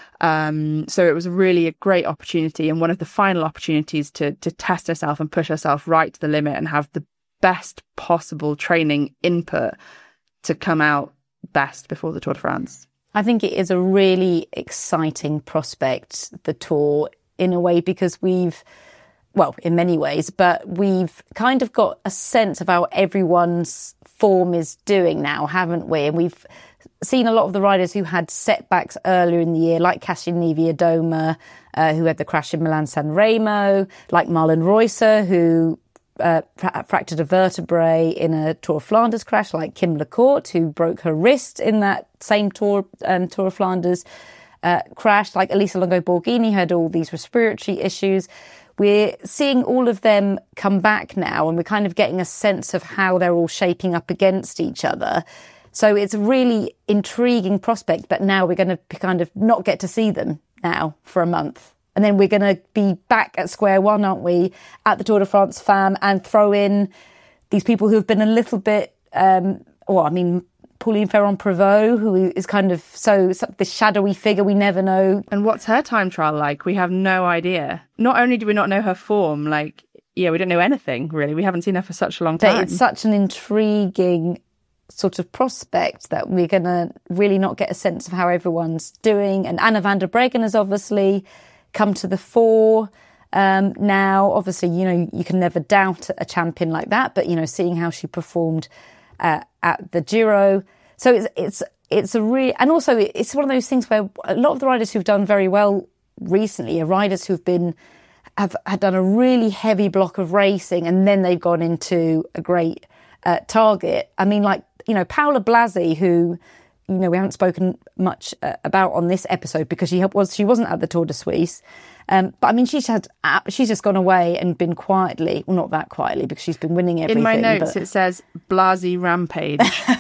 Um, so it was really a great opportunity, and one of the final opportunities to to test herself and push herself right to the limit and have the best possible training input to come out best before the Tour de France. I think it is a really exciting prospect, the Tour, in a way, because we've, well, in many ways, but we've kind of got a sense of how everyone's form is doing now, haven't we? And we've seen a lot of the riders who had setbacks earlier in the year, like Kasia Niewiadoma, uh, who had the crash in Milan-San Remo, like Marlon Reusser, who Uh, fra- fractured a vertebrae in a Tour of Flanders crash, like Kim Lecourt, who broke her wrist in that same Tour um, Tour of Flanders uh, crash, like Elisa Longo Borghini had all these respiratory issues. We're seeing all of them come back now, and we're kind of getting a sense of how they're all shaping up against each other. So it's a really intriguing prospect, but now we're going to kind of not get to see them now for a month. And then we're going to be back at square one, aren't we, at the Tour de France Femme, and throw in these people who have been a little bit, um, well, I mean, Pauline Ferrand-Prévot, who is kind of so, so this shadowy figure we never know. And what's her time trial like? We have no idea. Not only do we not know her form, like, yeah, we don't know anything, really. We haven't seen her for such a long time. But it's such an intriguing sort of prospect that we're going to really not get a sense of how everyone's doing. And Anna van der Breggen has obviously come to the fore um, now. Obviously, you know, you can never doubt a champion like that, but, you know, seeing how she performed uh, at the Giro. So it's, it's, it's a real, and also it's one of those things where a lot of the riders who've done very well recently are riders who've been, have had done a really heavy block of racing, and then they've gone into a great uh, target. I mean, like, you know, Paola Blasi, who, you know, we haven't spoken much uh, about on this episode because she was she wasn't at the Tour de Suisse. Um, but I mean, she's had she's just gone away and been quietly, well, not that quietly because she's been winning everything. In my notes, but... it says Blasi Rampage.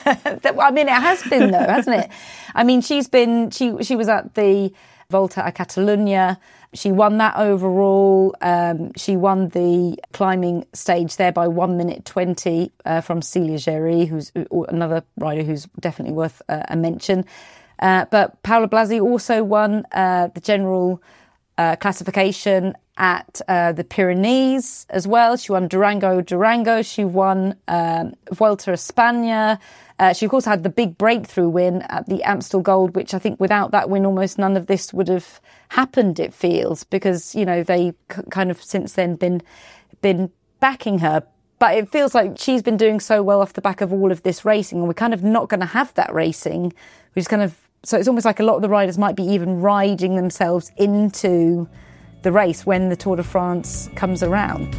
I mean, it has been though, hasn't it? I mean, she's been she she was at the Volta a Catalunya. She won that overall. Um, she won the climbing stage there by one minute twenty uh, from Celia Géry, who's another rider who's definitely worth uh, a mention. Uh, but Paola Blasi also won uh, the general uh, classification at uh, the Pyrenees as well. She won Durango Durango. She won um, Vuelta a España. Uh, she, of course, had the big breakthrough win at the Amstel Gold, which I think without that win, almost none of this would have happened, it feels, because, you know, they c- kind of since then been been backing her. But it feels like she's been doing so well off the back of all of this racing, and we're kind of not going to have that racing. We're just kind of, so it's almost like a lot of the riders might be even riding themselves into the race when the Tour de France comes around.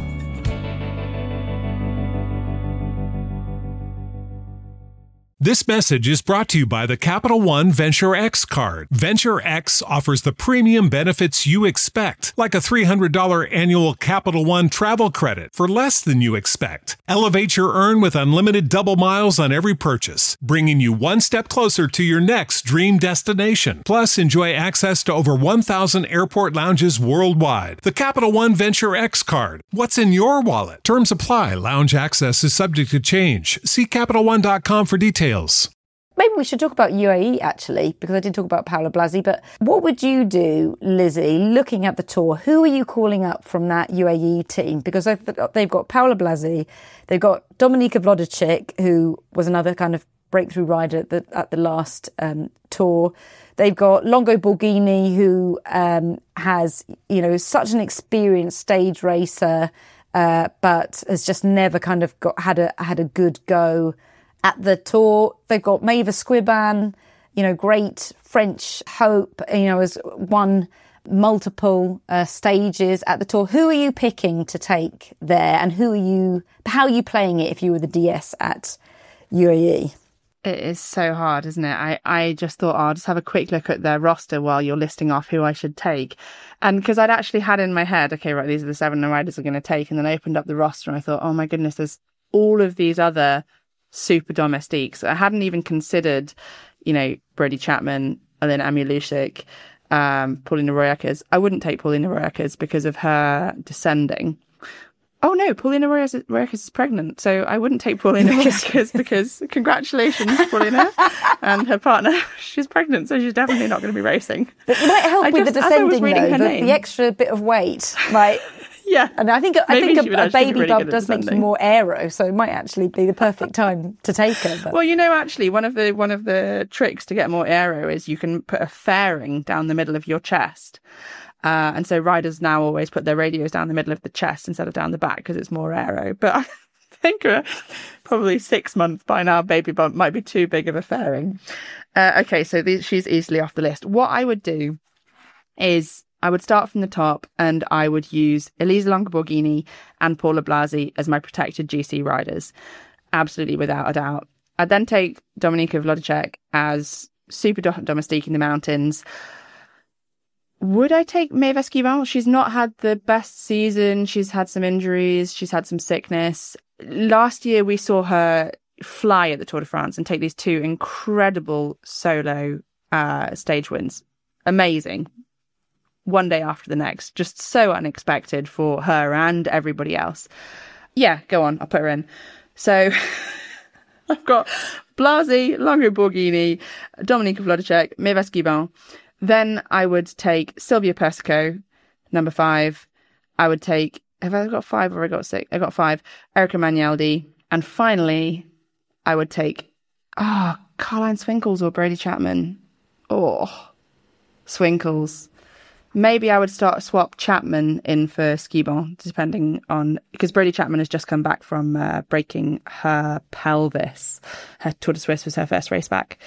This message is brought to you by the Capital One Venture X card. Venture X offers the premium benefits you expect, like a three hundred dollars annual Capital One travel credit for less than you expect. Elevate your earn with unlimited double miles on every purchase, bringing you one step closer to your next dream destination. Plus, enjoy access to over one thousand airport lounges worldwide. The Capital One Venture X card. What's in your wallet? Terms apply. Lounge access is subject to change. See Capital One dot com for details. Maybe we should talk about U A E, actually, because I did talk about Paola Blasi. But what would you do, Lizzie, looking at the Tour? Who are you calling up from that U A E team? Because they've got, they've got Paola Blasi, they've got Dominika Wlodarczyk, who was another kind of breakthrough rider at the, at the last um, tour. They've got Longo Borghini, who um, has, you know, such an experienced stage racer, uh, but has just never kind of got had a had a good go at the tour. They've got Maeva Squiban, you know, great French hope, you know, has won multiple uh, stages at the tour. Who are you picking to take there, and who are you? How are you playing it if you were the D S at U A E? It is so hard, isn't it? I, I just thought, oh, I'll just have a quick look at their roster while you're listing off who I should take. And because I'd actually had in my head, okay, right, these are the seven riders I'm going to take. And then I opened up the roster and I thought, oh my goodness, there's all of these other super domestiques. I hadn't even considered, you know, Brodie Chapman, Elena Amilushik, um, Paulina Royakas. I wouldn't take Paulina Royakas because of her descending. Oh no, Paulina Royakas is pregnant, so I wouldn't take Paulina Royakas because congratulations, Paulina, and her partner. She's pregnant, so she's definitely not going to be racing. But it might help I with just, the descending, though, the, name, the extra bit of weight, right? Yeah, and I think I Maybe think a, a baby really bump does make you more aero, so it might actually be the perfect time to take her. But. Well, you know, actually, one of the one of the tricks to get more aero is you can put a fairing down the middle of your chest. Uh, and so riders now always put their radios down the middle of the chest instead of down the back because it's more aero. But I think uh, probably six months by now, baby bump might be too big of a fairing. Uh, okay, so these, she's easily off the list. What I would do is I would start from the top and I would use Elisa Longo Borghini and Paula Blasi as my protected G C riders. Absolutely, without a doubt. I'd then take Dominika Wlodyczek as super domestique in the mountains. Would I take Maeva Squiban? She's not had the best season. She's had some injuries. She's had some sickness. Last year, we saw her fly at the Tour de France and take these two incredible solo uh, stage wins. Amazing. One day after the next. Just so unexpected for her and everybody else. Yeah, go on. I'll put her in. So I've got Blasi, Longo Borghini, Dominika Wlodyczek, Maeva Squiban. Then I would take Silvia Persico, number five. I would take, have I got five or I got six? I got five. Erika Magnaldi. And finally, I would take, ah, oh, Caroline Swinkels or Brodie Chapman. Oh, Swinkels. Maybe I would start swap Chapman in for Squiban, depending on, because Brodie Chapman has just come back from uh, breaking her pelvis. Her Tour de Suisse was her first race back.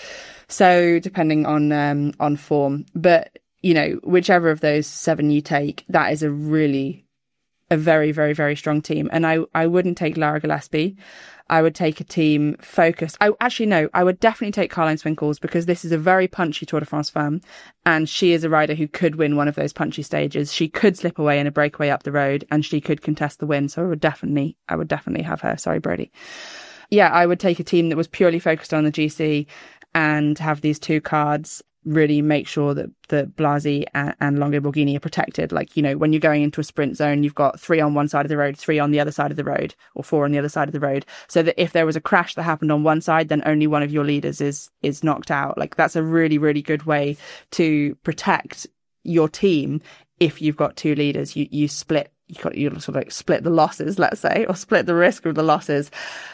So depending on um, on form, but you know, whichever of those seven you take, that is a really, a very, very, very strong team. And I, I wouldn't take Lara Gillespie. I would take a team focused. I actually no, I would definitely take Caroline Swinkels because this is a very punchy Tour de France femme, and she is a rider who could win one of those punchy stages. She could slip away in a breakaway up the road, and she could contest the win. So I would definitely, I would definitely have her. Sorry, Brodie. Yeah, I would take a team that was purely focused on the G C and have these two cards. Really make sure that the Blasi and, and Longo Borghini are protected. Like, you know, when you're going into a sprint zone, you've got three on one side of the road, three on the other side of the road, or four on the other side of the road. So that if there was a crash that happened on one side, then only one of your leaders is is knocked out. Like, that's a really, really good way to protect your team. If you've got two leaders, you you split. You got you sort of like split the losses, let's say, or split the risk of the losses.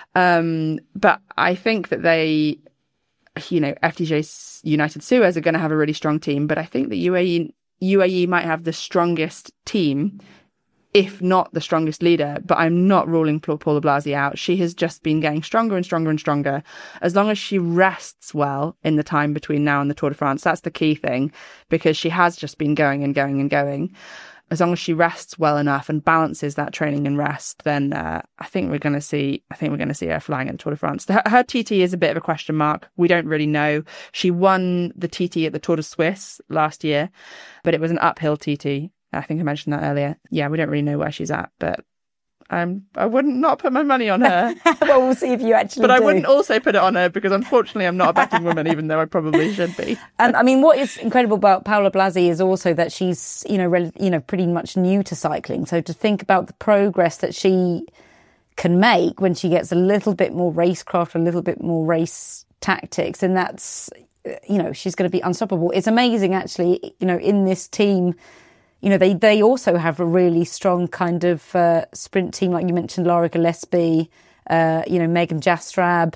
Um, but I think that they. You know, F D J United Suez are going to have a really strong team, but I think that U A E U A E might have the strongest team, if not the strongest leader. But I'm not ruling Paula Blasi out. She has just been getting stronger and stronger and stronger. As long as she rests well in the time between now and the Tour de France, that's the key thing, because she has just been going and going and going. As long as she rests well enough and balances that training and rest, then uh, I think we're going to see. I think we're going to see her flying at the Tour de France. Her, her T T is a bit of a question mark. We don't really know. She won the T T at the Tour de Suisse last year, but it was an uphill T T. I think I mentioned that earlier. Yeah, we don't really know where she's at, but um, I wouldn't not put my money on her. Well, we'll see if you actually But do. I wouldn't also put it on her because, unfortunately, I'm not a betting woman, even though I probably should be. Um, I mean, what is incredible about Paula Blasi is also that she's, you know, rel- you know, pretty much new to cycling. So to think about the progress that she can make when she gets a little bit more racecraft, a little bit more race tactics, and that's, you know, she's going to be unstoppable. It's amazing, actually, you know, in this team. You know, they, they also have a really strong kind of uh, sprint team, like you mentioned, Lara Gillespie, uh, you know, Megan Jastrab,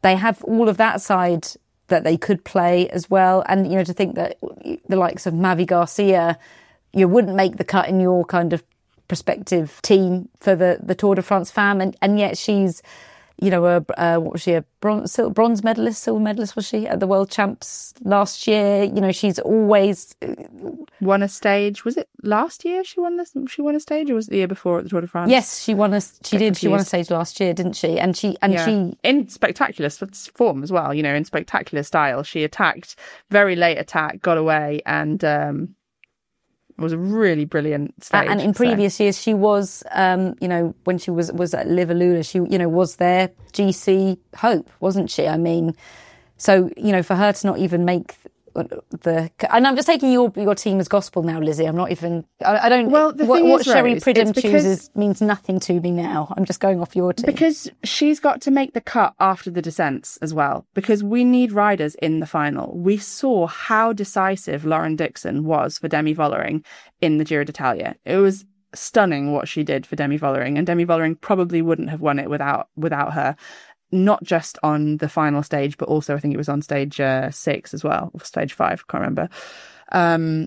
they have all of that side that they could play as well. And, you know, to think that the likes of Mavi Garcia, you wouldn't make the cut in your kind of prospective team for the, the Tour de France femme. And, and yet she's, you know, a, uh, what was she, a bronze, bronze medalist, silver medalist, was she, at the World Champs last year? You know, she's always won a stage. Was it last year she won this? She won a stage, or was it the year before at the Tour de France? Yes, she won a. She Get did. confused. She won a stage last year, didn't she? And she and Yeah. she in spectacular form as well. You know, in spectacular style. She attacked, very late attack, got away, and um, was a really brilliant stage. and in so. previous years she was, um, you know, when she was was at Liverlula, she you know was their G C hope, wasn't she? I mean, so you know, for her to not even make the, and I'm just taking your your team as gospel now, Lizzie. I'm not even. I, I don't. Well, the what, thing what is, Sherry Rose, Pridham it's because- chooses means nothing to me now. I'm just going off your team. Because she's got to make the cut after the descents as well, because we need riders in the final. We saw how decisive Lauren Dixon was for Demi Vollering in the Giro d'Italia. It was stunning what she did for Demi Vollering, and Demi Vollering probably wouldn't have won it without without her. Not just on the final stage, but also I think it was on stage uh, six as well, or stage five, can't remember. Um,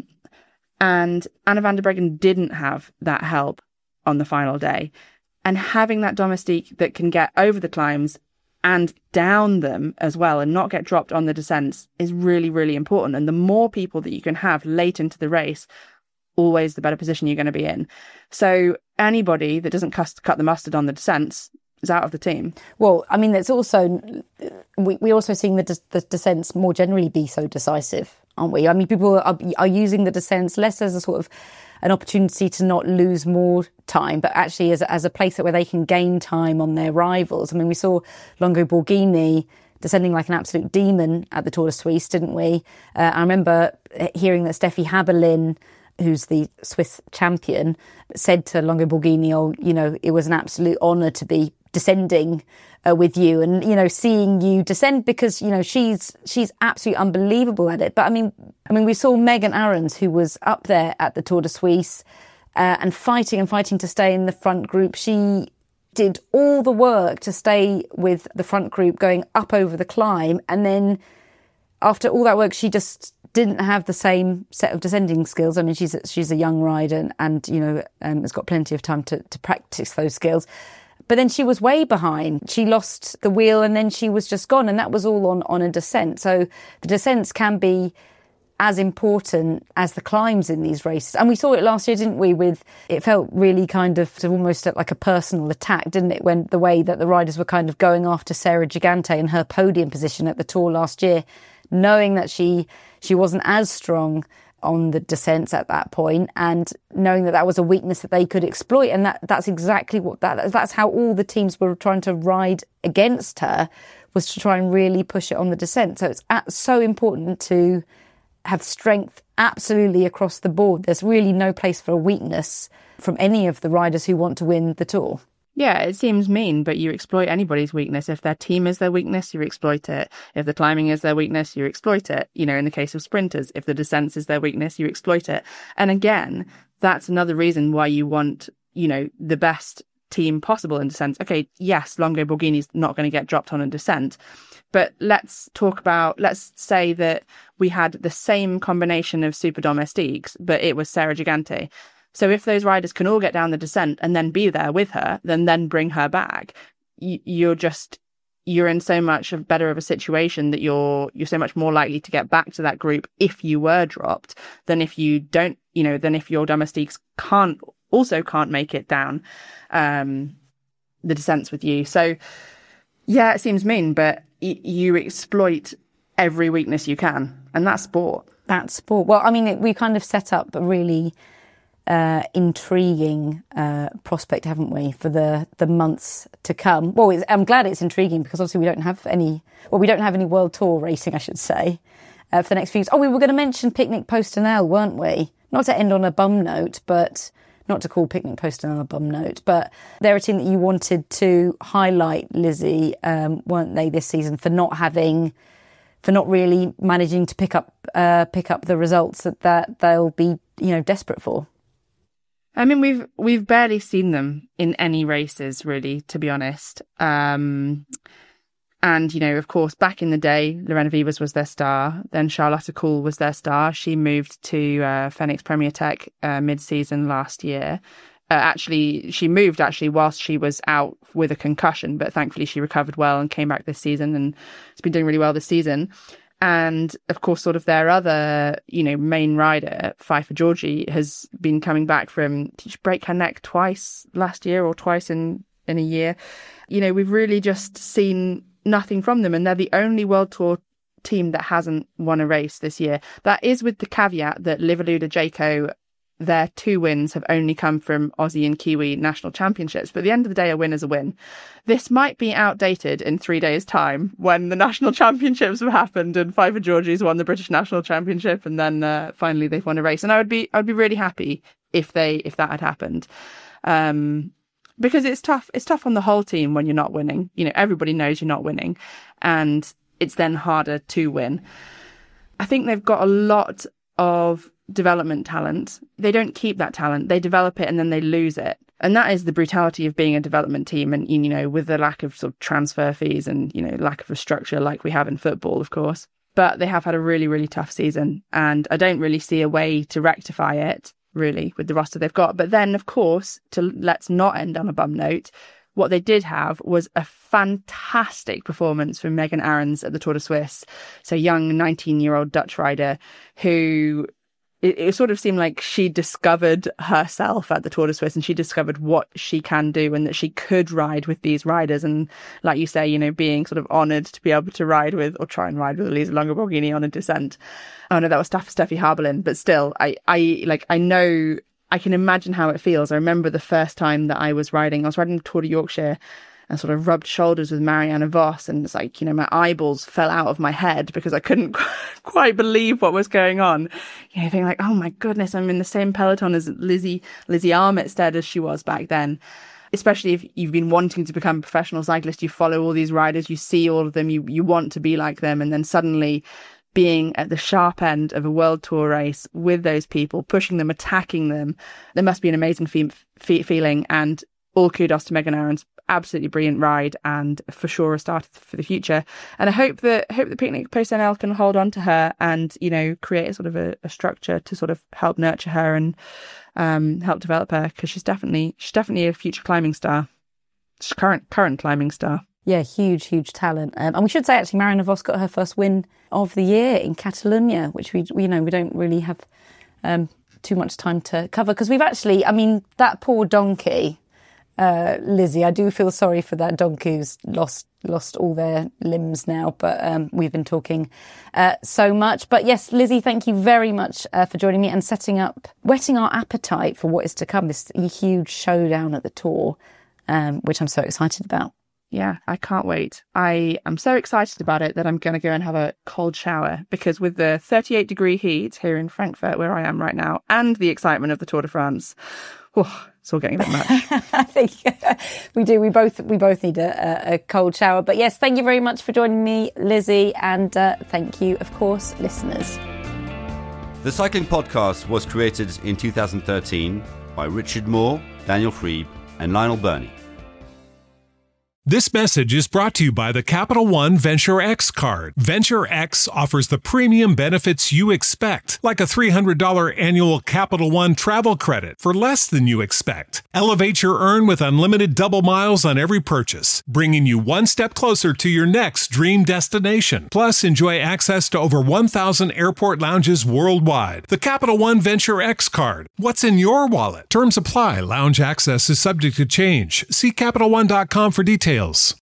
and Anna van der Breggen didn't have that help on the final day. And having that domestique that can get over the climbs and down them as well and not get dropped on the descents is really, really important. And the more people that you can have late into the race, always the better position you're going to be in. So anybody that doesn't cut, cut the mustard on the descents is out of the team. Well, I mean, it's also, we, we're also seeing the, de- the descents more generally be so decisive, aren't we? I mean, people are, are using the descents less as a sort of an opportunity to not lose more time, but actually as, as a place where they can gain time on their rivals. I mean, we saw Longo Borghini descending like an absolute demon at the Tour de Suisse, didn't we? Uh, I remember hearing that Steffi Haberlin, who's the Swiss champion, said to Longo Borghini, oh, you know, it was an absolute honour to be descending uh, with you, and, you know, seeing you descend, because, you know, she's she's absolutely unbelievable at it. But I mean, I mean, we saw Megan Aarons, who was up there at the Tour de Suisse uh, and fighting and fighting to stay in the front group. She did all the work to stay with the front group going up over the climb, and then after all that work, she just didn't have the same set of descending skills. I mean, she's she's a young rider and, and you know, um, has got plenty of time to, to practice those skills. But then she was way behind. She lost the wheel and then she was just gone. And that was all on, on a descent. So the descents can be as important as the climbs in these races. And we saw it last year, didn't we? With, it felt really kind of almost like a personal attack, didn't it? When the way that the riders were kind of going after Sarah Gigante and her podium position at the Tour last year, knowing that she she wasn't as strong on the descents at that point, and knowing that that was a weakness that they could exploit. And that that's exactly what that that's how all the teams were trying to ride against her, was to try and really push it on the descent. So it's so important to have strength absolutely across the board. There's really no place for a weakness from any of the riders who want to win the Tour. Yeah, it seems mean, but you exploit anybody's weakness. If their team is their weakness, you exploit it. If the climbing is their weakness, you exploit it. You know, in the case of sprinters, if the descents is their weakness, you exploit it. And again, that's another reason why you want, you know, the best team possible in descents. Okay, yes, Longo Borghini's not going to get dropped on a descent, but let's talk about, let's say that we had the same combination of super domestiques, but it was Sarah Gigante. So if those riders can all get down the descent and then be there with her, then then bring her back, you're just, you're in so much of better of a situation that you're you're so much more likely to get back to that group if you were dropped than if you don't, you know, than if your domestiques can't, also can't make it down um, the descents with you. So yeah, it seems mean, but y- you exploit every weakness you can, and that's sport. That's sport. Well, I mean, it, we kind of set up a really Uh, intriguing uh, prospect, haven't we, for the, the months to come? Well, it's, I'm glad it's intriguing because obviously we don't have any. Well, we don't have any World Tour racing, I should say, uh, for the next few years. Oh, we were going to mention Picnic Post-Tunel, weren't we? Not to end on a bum note, but not to call Picnic Post-Tunel a bum note, but they're a team that you wanted to highlight, Lizzie, um, weren't they, this season, for not having, for not really managing to pick up uh, pick up the results that, that they'll be, you know, desperate for. I mean, we've we've barely seen them in any races, really, to be honest. Um, And, you know, of course, back in the day, Lorena Wiebes was their star. Then Charlotte Kool was their star. She moved to uh, Phoenix Premier Tech uh, mid-season last year. Uh, actually, she moved actually whilst she was out with a concussion, but thankfully she recovered well and came back this season and has been doing really well this season. And of course, sort of their other, you know, main rider, Pfeiffer Georgie, has been coming back from, did she break her neck twice last year or twice in, in a year? You know, we've really just seen nothing from them, and they're the only World Tour team that hasn't won a race this year. That is with the caveat that Liverluda Jayco, their two wins have only come from Aussie and Kiwi national championships. But at the end of the day, a win is a win. This might be outdated in three days' time when the national championships have happened and Pfeiffer Georgie's won the British national championship, and then uh, finally they've won a race. And I would be, I'd be really happy if they, if that had happened. Um, Because it's tough. It's tough on the whole team when you're not winning. You know, everybody knows you're not winning, and it's then harder to win. I think they've got a lot of development talent. They don't keep that talent. They develop it and then they lose it. And that is the brutality of being a development team. And, you know, with the lack of sort of transfer fees and, you know, lack of a structure like we have in football, of course. But they have had a really, really tough season. And I don't really see a way to rectify it, really, with the roster they've got. But then, of course, to let's not end on a bum note, what they did have was a fantastic performance from Megan Ahrens at the Tour de Suisse. So young nineteen-year-old Dutch rider who, it, it sort of seemed like she discovered herself at the Tour de Suisse, and she discovered what she can do and that she could ride with these riders. And like you say, you know, being sort of honoured to be able to ride with, or try and ride with, Elisa Longo Borghini on a descent. Oh no, that was tough for Steffi Harbelin, but still, I, I, like, I know, I can imagine how it feels. I remember the first time that I was riding, I was riding the Tour de Yorkshire and sort of rubbed shoulders with Marianne Vos, and it's like, you know, my eyeballs fell out of my head because I couldn't quite believe what was going on. You know, thinking like, oh my goodness, I'm in the same peloton as Lizzie, Lizzie Armitstead as she was back then. Especially if you've been wanting to become a professional cyclist, you follow all these riders, you see all of them, you, you want to be like them, and then suddenly being at the sharp end of a world tour race with those people, pushing them, attacking them, there must be an amazing fe- fe- feeling. And all kudos to Megan Ahrens, absolutely brilliant ride, and for sure a start for the future. And I hope that hope that Picnic Post N L can hold on to her and, you know, create a sort of a, a structure to sort of help nurture her and um, help develop her, because she's definitely she's definitely a future climbing star, she's current current climbing star. Yeah, huge, huge talent. Um, and we should say, actually, Marianne Vos got her first win of the year in Catalonia, which we, you know, we don't really have um, too much time to cover, because we've actually, I mean, that poor donkey, uh, Lizzie, I do feel sorry for that donkey who's lost lost all their limbs now, but um, we've been talking uh, so much. But yes, Lizzie, thank you very much uh, for joining me and setting up, whetting our appetite for what is to come, this huge showdown at the Tour, um, which I'm so excited about. Yeah, I can't wait. I am so excited about it that I'm going to go and have a cold shower, because with the thirty-eight degree heat here in Frankfurt, where I am right now, and the excitement of the Tour de France, oh, it's all getting a bit much. I think we do. We both we both need a, a cold shower. But yes, thank you very much for joining me, Lizzie, and uh, thank you, of course, listeners. The Cycling Podcast was created in two thousand thirteen by Richard Moore, Daniel Freeb, and Lionel Burney. This message is brought to you by the Capital One Venture X card. Venture X offers the premium benefits you expect, like a three hundred dollars annual Capital One travel credit for less than you expect. Elevate your earn with unlimited double miles on every purchase, bringing you one step closer to your next dream destination. Plus, enjoy access to over one thousand airport lounges worldwide. The Capital One Venture X card. What's in your wallet? Terms apply. Lounge access is subject to change. See Capital One dot com for details.